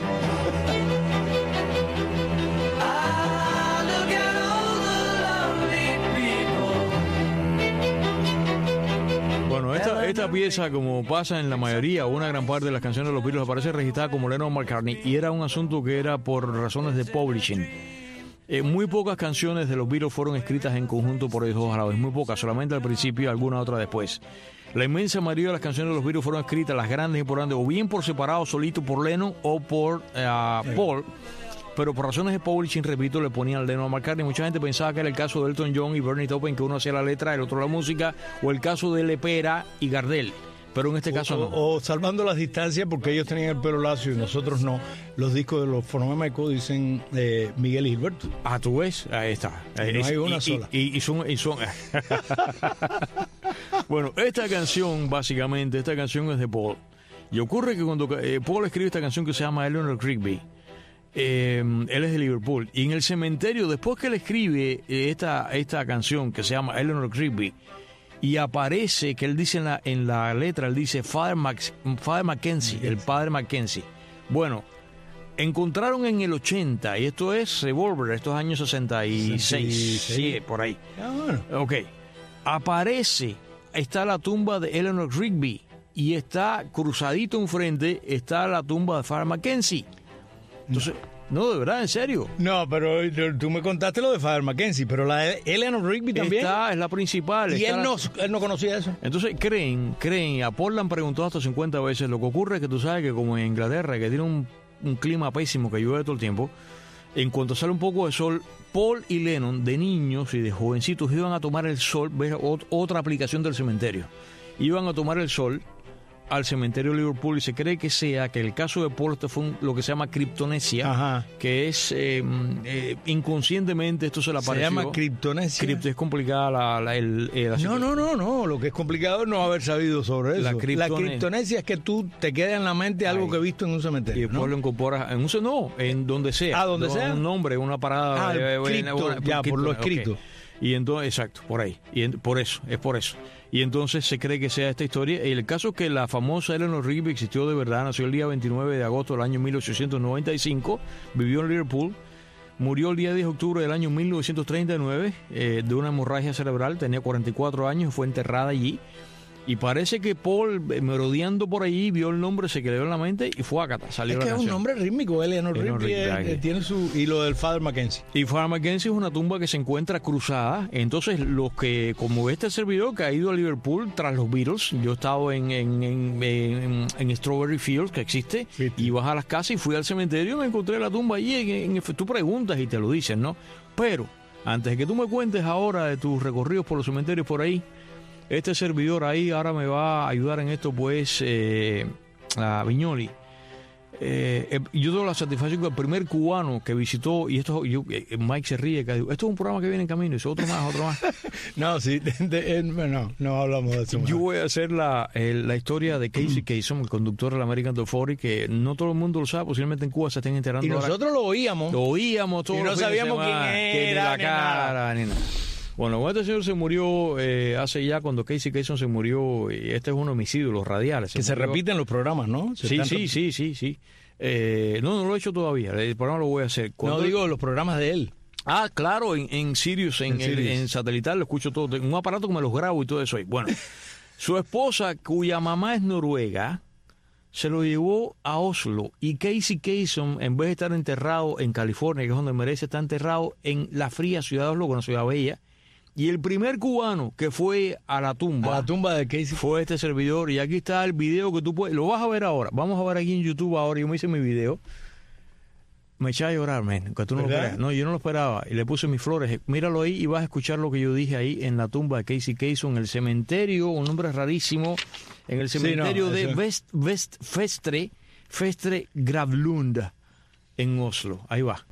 Esta pieza, como pasa en la mayoría o una gran parte de las canciones de los Beatles, aparece registrada como Lennon McCartney, y era un asunto que era por razones de publishing. Muy pocas canciones de los Beatles fueron escritas en conjunto por ellos dos a la vez, muy pocas, solamente al principio y alguna otra después. La inmensa mayoría de las canciones de los Beatles fueron escritas, las grandes y importantes, o bien por separado, solito por Lennon o por Paul. Pero por razones de publishing, repito, le ponían Lennon a McCartney. Mucha gente pensaba que era el caso de Elton John y Bernie Taupin, que uno hacía la letra, el otro la música, o el caso de Lepera y Gardel. Pero en este caso no. O salvando las distancias, porque ellos tenían el pelo lacio y nosotros no. Los discos de los Fonomémicos dicen Miguel y Gilberto. Tú ves, ahí está. No hay una sola. Y son... Bueno, esta canción es de Paul. Y ocurre que cuando Paul escribe esta canción que se llama Eleanor Rigby, él es de Liverpool, y en el cementerio, después que él escribe esta canción que se llama Eleanor Rigby, y aparece que él dice en la letra, él dice Father Mackenzie, el padre Mackenzie. Bueno, encontraron en el 80, y esto es Revolver, estos años 66, sí, por ahí. Bueno. Ok, aparece está la tumba de Eleanor Rigby y está cruzadito enfrente está la tumba de Father Mackenzie. Entonces, no, de verdad, en serio. No, pero tú me contaste lo de Father Mackenzie, pero la de Eleanor Rigby también. Es la principal. Y él no conocía eso. Entonces creen, a Paul le han preguntado hasta 50 veces. Lo que ocurre es que tú sabes que como en Inglaterra, que tiene un clima pésimo, que llueve todo el tiempo, en cuanto sale un poco de sol, Paul y Lennon, de niños y de jovencitos, iban a tomar el sol, ves, otra aplicación del cementerio. Iban a tomar el sol al cementerio de Liverpool y se cree que el caso de Paul fue lo que se llama criptonesia, que es inconscientemente esto se le apareció. Se llama criptonesia. Es complicada la No, lo que es complicado es no haber sabido sobre eso. La criptonesia es que tú te quedas en la mente algo que he visto en un cementerio. Y después lo incorporas en donde sea. Donde sea. Un nombre, una parada. Por lo escrito. Okay. Y entonces, exacto, por ahí. Y por eso. Y entonces se cree que sea esta historia. Y el caso es que la famosa Eleanor Rigby existió de verdad. Nació el día 29 de agosto del año 1895. Vivió en Liverpool. Murió el día 10 de octubre del año 1939 de una hemorragia cerebral. Tenía 44 años. Fue enterrada allí. Y parece que Paul, merodeando por allí, vio el nombre, se quedó en la mente y fue a Cata. Salió la canción. Es un nombre rítmico, Eleanor Rigby tiene su... Y lo del Father Mackenzie. Y Father Mackenzie es una tumba que se encuentra cruzada. Entonces, los que, como este servidor que ha ido a Liverpool tras los Beatles, yo he estado en Strawberry Fields, que existe, y vas a las casas y fui al cementerio y me encontré la tumba allí. Tú preguntas y te lo dicen, ¿no? Pero, antes de que tú me cuentes ahora de tus recorridos por los cementerios por ahí, este servidor ahí ahora me va a ayudar en esto, pues, a Viñoli. Yo tengo la satisfacción que el primer cubano que visitó, y esto Mike se ríe, que dijo, esto es un programa que viene en camino, y dice, otro más. No, sí, no hablamos de eso. Yo voy a hacer la historia de Casey Kasem, el conductor del American Top 40, que no todo el mundo lo sabe, posiblemente en Cuba se estén enterando. Y nosotros lo oíamos. Todos y no sabíamos quién era, ni la cara, ni nada. Bueno, este señor se murió hace ya, cuando Casey Kasem se murió, y este es uno de mis ídolos radiales. Que se repiten los programas, ¿no? Sí. No lo he hecho todavía, el programa lo voy a hacer. No digo los programas de él. Ah, claro, en Sirius, en satelital, lo escucho todo. Tengo un aparato que me los grabo y todo eso ahí. Bueno, su esposa, cuya mamá es noruega, se lo llevó a Oslo, y Casey Kasem, en vez de estar enterrado en California, que es donde merece, está enterrado en la fría ciudad de Oslo, una ciudad bella. Y el primer cubano que fue a la tumba de Casey fue este servidor. Y aquí está el video que tú puedes... Lo vas a ver ahora. Vamos a ver aquí en YouTube ahora. Yo me hice mi video. Me eché a llorar, man. Que tú no lo esperabas. No, yo no lo esperaba. Y le puse mis flores. Míralo ahí y vas a escuchar lo que yo dije ahí en la tumba de Casey Kasem, en el cementerio, un nombre rarísimo, en el cementerio de Vestre Gravlund, en Oslo. Ahí va.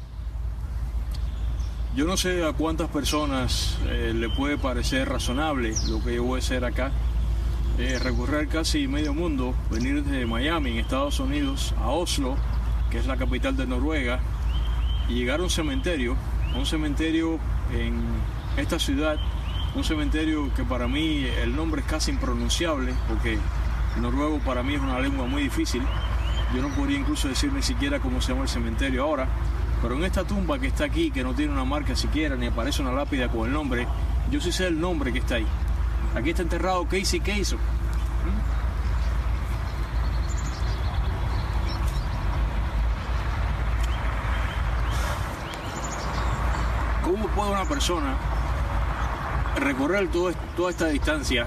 Yo no sé a cuántas personas le puede parecer razonable lo que yo voy a hacer acá. Recorrer casi medio mundo, venir desde Miami, en Estados Unidos, a Oslo, que es la capital de Noruega, y llegar a un cementerio en esta ciudad, un cementerio que para mí el nombre es casi impronunciable, porque el noruego para mí es una lengua muy difícil. Yo no podría incluso decir ni siquiera cómo se llama el cementerio ahora. Pero en esta tumba que está aquí, que no tiene una marca siquiera, ni aparece una lápida con el nombre, yo sí sé el nombre que está ahí. Aquí está enterrado Casey Kasem. ¿Cómo puede una persona recorrer toda esta distancia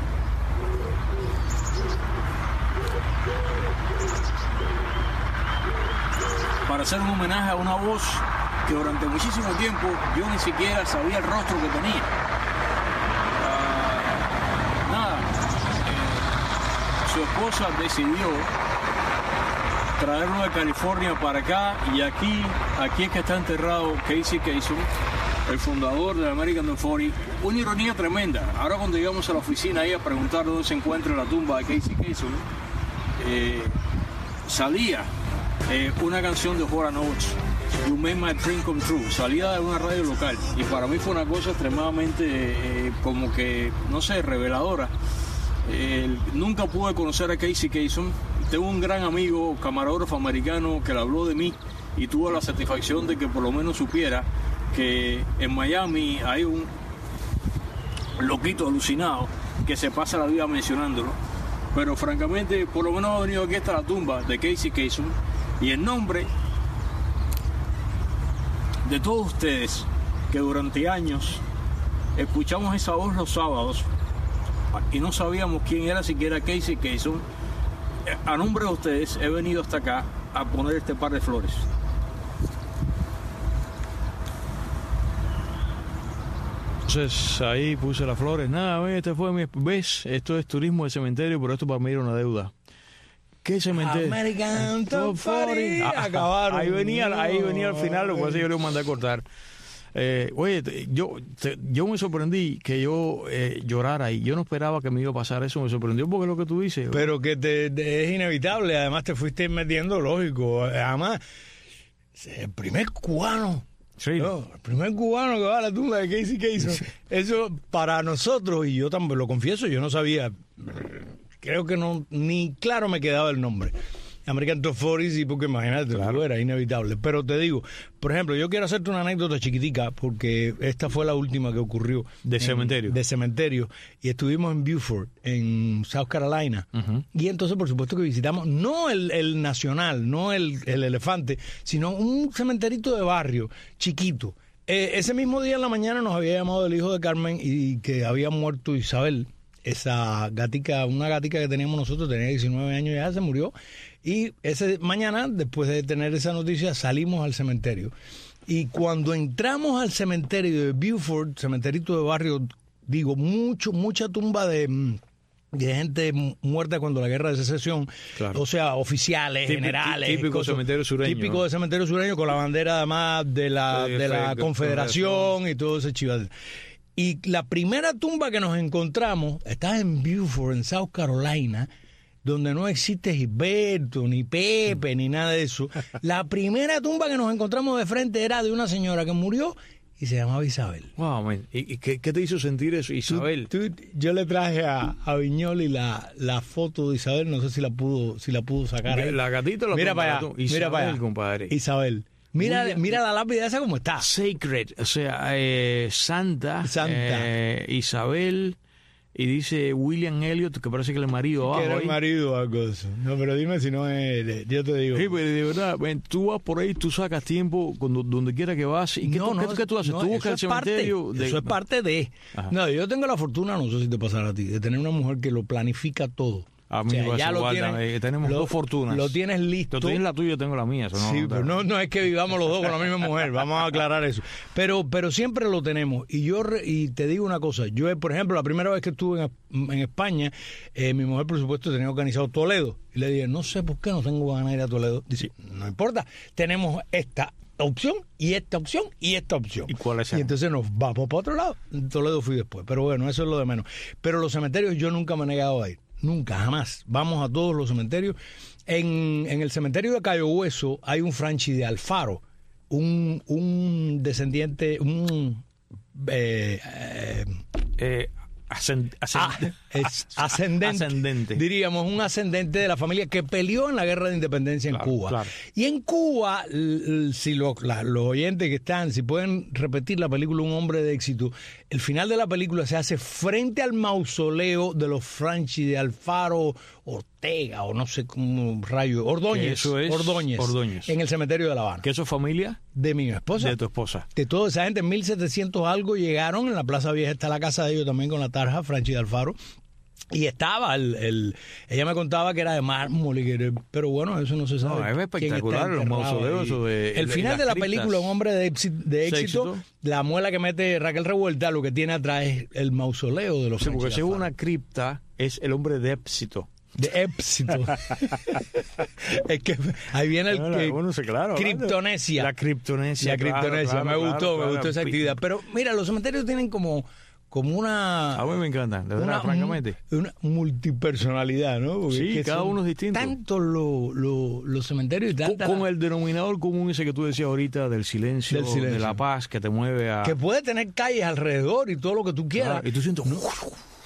para hacer un homenaje a una voz que durante muchísimo tiempo yo ni siquiera sabía el rostro que tenía? Su esposa decidió traerlo de California para acá, y aquí es que está enterrado Casey Kasem, el fundador de American Top 40. Una ironía tremenda. Ahora cuando llegamos a la oficina ahí a preguntar dónde se encuentra la tumba de Casey Kasem, salía una canción de Hall & Oates, You Made My Dream Come True, salida de una radio local, y para mí fue una cosa extremadamente como que, no sé, reveladora. Nunca pude conocer a Casey Kasem. Tengo un gran amigo, camarógrafo americano, que le habló de mí, y tuvo la satisfacción de que por lo menos supiera que en Miami hay un loquito alucinado que se pasa la vida mencionándolo, pero francamente, por lo menos he venido aquí hasta la tumba de Casey Kasem, y en nombre de todos ustedes que durante años escuchamos esa voz los sábados y no sabíamos quién era siquiera Casey Kasem, a nombre de ustedes he venido hasta acá a poner este par de flores. Entonces ahí puse las flores. Nada, ¿ves? Esto es turismo de cementerio, pero esto para mí era una deuda. ¿Qué cementerio? American Top 40. Acabaron. Ahí venía al final, lo que pasa es que yo le mandé a cortar. Oye, yo me sorprendí que yo llorara y yo no esperaba que me iba a pasar eso, me sorprendió porque es lo que tú dices. Pero que es inevitable, además te fuiste metiendo, lógico. Además, el primer cubano. Sí. No, el primer cubano que va a la tumba de Casey Kasem. Eso para nosotros, y yo también lo confieso, yo no sabía, creo que no, ni claro me quedaba el nombre. American Top 40, sí, porque imagínate, claro, era inevitable. Pero te digo, por ejemplo, yo quiero hacerte una anécdota chiquitica, porque esta fue la última que ocurrió. De cementerio. Y estuvimos en Beaufort, en South Carolina. Uh-huh. Y entonces, por supuesto, que visitamos, no el nacional, no el elefante, sino un cementerito de barrio, chiquito. Ese mismo día en la mañana nos había llamado el hijo de Carmen y que había muerto Isabel. Esa gatica, una gatica que teníamos nosotros, tenía 19 años ya, se murió. Y esa mañana, después de tener esa noticia, salimos al cementerio. Y cuando entramos al cementerio de Beaufort, cementerito de barrio, digo, mucha tumba de gente muerta cuando la guerra de secesión, claro. O sea, oficiales, generales. Típico cementerio sureño. Típico, ¿no?, de cementerio sureño, con la bandera además de la Confederación y todo ese chival. Y la primera tumba que nos encontramos está en Beaufort, en South Carolina, donde no existe Gilberto, ni Pepe, ni nada de eso. La primera tumba que nos encontramos de frente era de una señora que murió y se llamaba Isabel. Wow, man. ¿Y qué te hizo sentir eso, Isabel? Yo le traje a Viñoli la foto de Isabel, no sé si la pudo sacar ahí. La gatita la mira para allá, Isabel, mira para allá, compadre. Isabel. Mira la lápida esa como está. Sacred, o sea, Santa. Isabel, y dice William Elliot, que parece que el marido abajo. Que era el marido algo eso. No, pero dime si no es, yo te digo. Sí, pero de verdad, tú vas por ahí, tú sacas tiempo donde quiera que vas. ¿Y qué tú haces? Tú buscas el cementerio. Eso es parte de. Ajá. No, yo tengo la fortuna, no sé si te pasará a ti, de tener una mujer que lo planifica todo. A mí ya lo tienes, tenemos dos fortunas. Lo tienes listo. Tú tienes la tuya, yo tengo la mía. Eso no, sí, pero no es que vivamos los dos con la misma mujer. Vamos a aclarar eso. Pero siempre lo tenemos. Y te digo una cosa. Yo, por ejemplo, la primera vez que estuve en España, mi mujer, por supuesto, tenía organizado Toledo. Y le dije, no sé por qué no tengo ganas de ir a Toledo. Dice, no importa. Tenemos esta opción y esta opción y esta opción. ¿Y cuál es esa? Y entonces nos vamos para otro lado. Toledo fui después. Pero bueno, eso es lo de menos. Pero los cementerios yo nunca me he negado a ir. Nunca, jamás. Vamos a todos los cementerios. En el cementerio de Cayo Hueso hay un Franchi de Alfaro, un descendiente, ascendente, diríamos, un ascendente de la familia que peleó en la guerra de independencia en Cuba. Claro. Y en Cuba, si los oyentes que están, si pueden repetir la película Un hombre de éxito, el final de la película se hace frente al mausoleo de los Franchi de Alfaro Ortega, o no sé cómo rayo, Ordóñez, en el cementerio de La Habana. ¿Qué es su familia? De mi esposa. De tu esposa. De toda esa gente, en 1700 algo llegaron, en la Plaza Vieja está la casa de ellos también con la tarja, Franchi de Alfaro. Y estaba ella me contaba que era de mármol, pero bueno, eso no se sabe. No, es espectacular los mausoleos. El final de la película, Un hombre de éxito, la muela que mete Raquel Revuelta, lo que tiene atrás es el mausoleo de los Franchi. Porque si es una cripta, es el hombre de éxito. De éxito. Es que ahí viene Criptonesia. La criptonesia. Claro, me gustó esa actividad. Pero mira, los cementerios tienen como una... A mí me encanta, de verdad, francamente. Una multipersonalidad, ¿no? Porque sí, cada uno es distinto. Tanto los cementerios y tanta... Con el denominador común ese que tú decías ahorita, del silencio, de la paz, que te mueve a... Que puede tener calles alrededor y todo lo que tú quieras. Y tú sientes...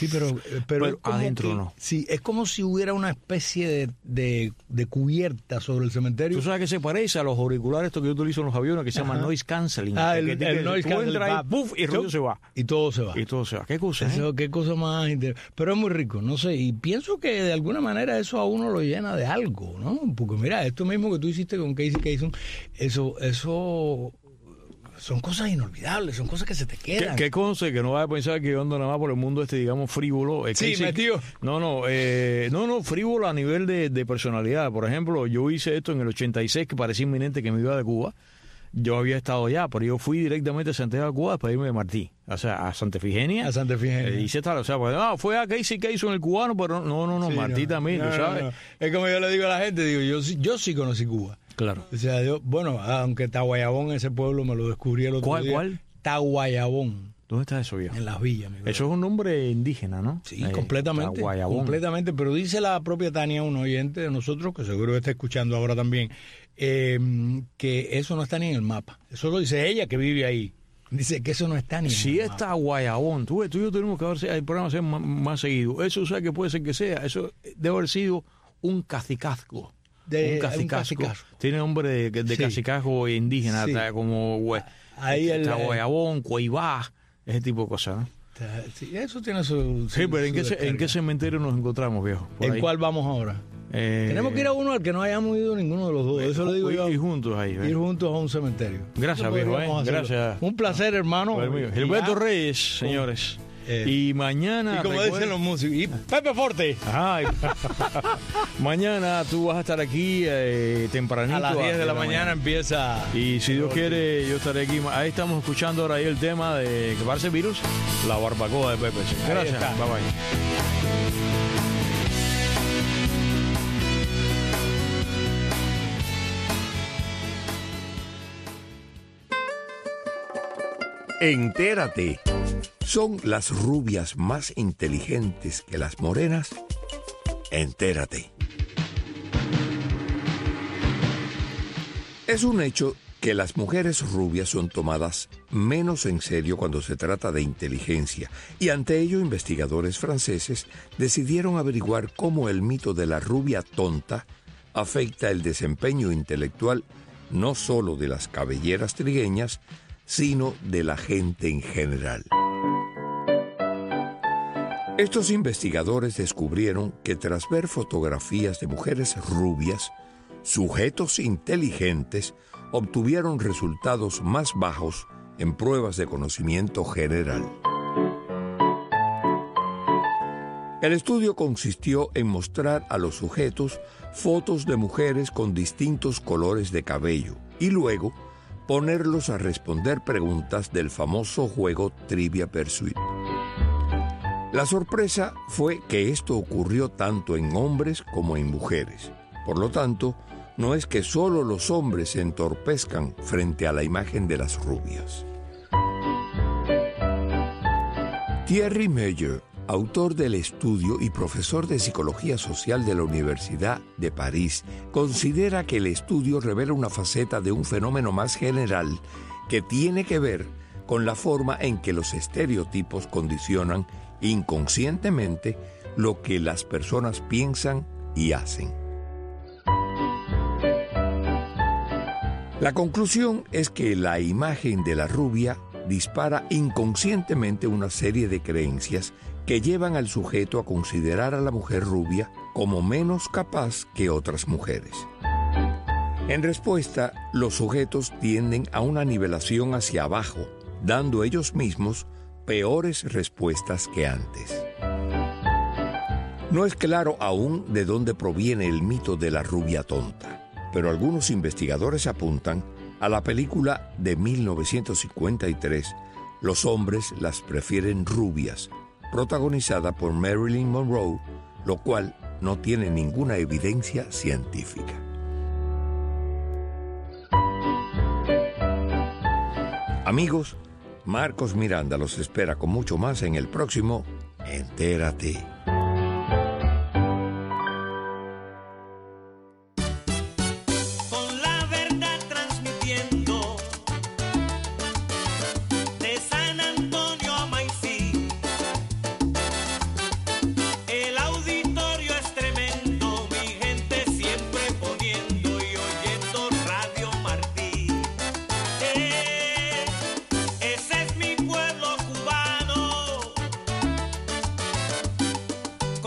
Sí, pero adentro no. Sí, es como si hubiera una especie de cubierta sobre el cementerio. Tú sabes que se parece a los auriculares estos que yo utilizo en los aviones, que se llaman noise cancelling. El noise cancelling. Entras y el ruido se va. Y todo se va. Qué cosa, Qué cosa más interesante. Pero es muy rico, no sé. Y pienso que de alguna manera eso a uno lo llena de algo, ¿no? Porque mira, esto mismo que tú hiciste con Casey Kasem, eso son cosas inolvidables, son cosas que se te quedan. ¿Qué cosa? Que no vas a pensar que yo ando nada más por el mundo digamos, frívolo. Sí, metido. No, frívolo a nivel de personalidad. Por ejemplo, yo hice esto en el 86, que parecía inminente que me iba de Cuba. Yo había estado allá, pero yo fui directamente a Santiago de Cuba para irme de Martí. O sea, a Santa Efigenia. A Santa Efigenia. Hice tal, o sea, pues, fue a Casey Kasem el cubano, pero no, sí, Martí también, ¿tú sabes? No. Es como yo le digo a la gente, digo, yo sí conocí Cuba. Claro. O sea, aunque Tahuayabón, ese pueblo, me lo descubrí el otro día. ¿Cuál? Tahuayabón. ¿Dónde está eso, viejo? En Las Villas. Eso es un nombre indígena, ¿no? Sí, completamente. Pero dice la propia Tania, un oyente de nosotros, que seguro está escuchando ahora también, que eso no está ni en el mapa. Eso lo dice ella, que vive ahí. Dice que eso no está ni en el mapa. Si está Guayabón, tú y yo tenemos que ver el programa ser más seguido. Eso, o sea, que puede ser que sea. Eso debe haber sido un cacicazgo. Un cacicazgo. Tiene nombre de cacicazgo indígena, sí. Como ahí está Guayabón, Cuaibá, ese tipo de cosas, ¿no? Sí, eso tiene su... Sí, pero ¿en qué cementerio nos encontramos, viejo? ¿En cuál vamos ahora? Tenemos que ir a uno al que no hayamos ido ninguno de los dos. Eso lo digo yo. Ir juntos ahí. Ir juntos a un cementerio. Gracias, viejo. Gracias. Un placer, hermano. Gilberto Reyes, señores. Y mañana... Y como dicen los músicos. Y Pepe Forte. Mañana tú vas a estar aquí tempranito. A las 10 de la mañana empieza... Y si Dios quiere, yo estaré aquí. Ahí estamos escuchando ahora ahí el tema de que parece virus, la barbacoa de Pepe. Gracias. Bye bye. Entérate. ¿Son las rubias más inteligentes que las morenas? Entérate. Es un hecho que las mujeres rubias son tomadas menos en serio cuando se trata de inteligencia, y ante ello investigadores franceses decidieron averiguar cómo el mito de la rubia tonta afecta el desempeño intelectual no solo de las cabelleras trigueñas, sino de la gente en general. Estos investigadores descubrieron que tras ver fotografías de mujeres rubias, sujetos inteligentes obtuvieron resultados más bajos en pruebas de conocimiento general. El estudio consistió en mostrar a los sujetos fotos de mujeres con distintos colores de cabello y luego ponerlos a responder preguntas del famoso juego Trivia Pursuit. La sorpresa fue que esto ocurrió tanto en hombres como en mujeres. Por lo tanto, no es que solo los hombres se entorpezcan frente a la imagen de las rubias. Thierry Meyer, autor del estudio y profesor de Psicología Social de la Universidad de París, considera que el estudio revela una faceta de un fenómeno más general que tiene que ver con la forma en que los estereotipos condicionan inconscientemente lo que las personas piensan y hacen. La conclusión es que la imagen de la rubia dispara inconscientemente una serie de creencias que llevan al sujeto a considerar a la mujer rubia como menos capaz que otras mujeres. En respuesta, los sujetos tienden a una nivelación hacia abajo, dando ellos mismos peores respuestas que antes. No es claro aún de dónde proviene el mito de la rubia tonta, pero algunos investigadores apuntan a la película de 1953, Los hombres las prefieren rubias, protagonizada por Marilyn Monroe, lo cual no tiene ninguna evidencia científica. Amigos, Marcos Miranda los espera con mucho más en el próximo Entérate.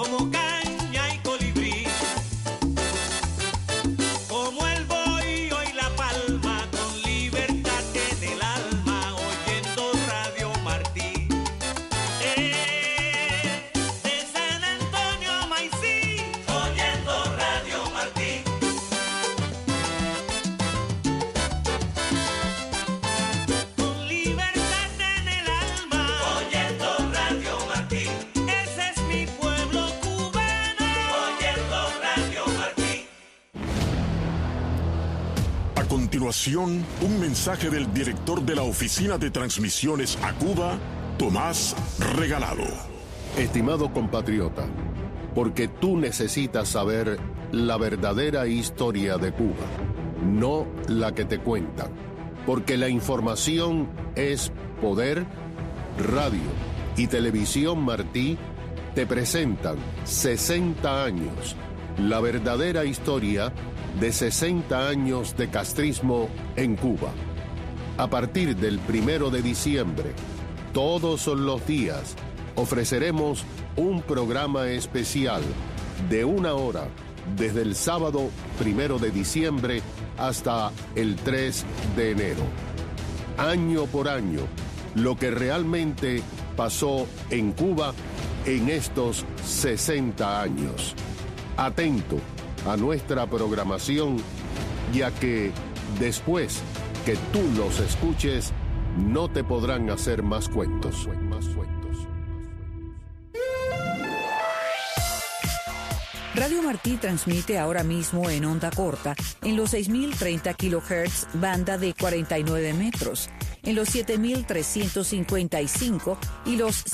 como caña y colibrí, como el bohío y la palma, con libertad en el alma, oyendo Radio Martí. De San Antonio a Maicí, oyendo Radio Martí. Con libertad en el alma, oyendo Radio Martí. Ese es mi pueblo cubano, oyendo Radio Martí. A continuación, un mensaje del director de la Oficina de Transmisiones a Cuba, Tomás Regalado. Estimado compatriota, porque tú necesitas saber la verdadera historia de Cuba, no la que te cuentan. Porque la información es poder. Radio y Televisión Martí te presentan 60 años, la verdadera historia de 60 años de castrismo en Cuba. A partir del 1 de diciembre, todos los días, ofreceremos un programa especial de 1 hora desde el sábado 1 de diciembre hasta el 3 de enero. Año por año, lo que realmente pasó en Cuba en estos 60 años. Atento a nuestra programación, ya que después que tú los escuches, no te podrán hacer más cuentos. Radio Martí transmite ahora mismo en onda corta en los 6.030 kHz, banda de 49 metros, en los 7.355 y los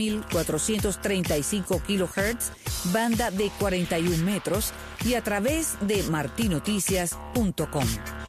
7.435 kHz, banda de 41 metros, y a través de martinoticias.com.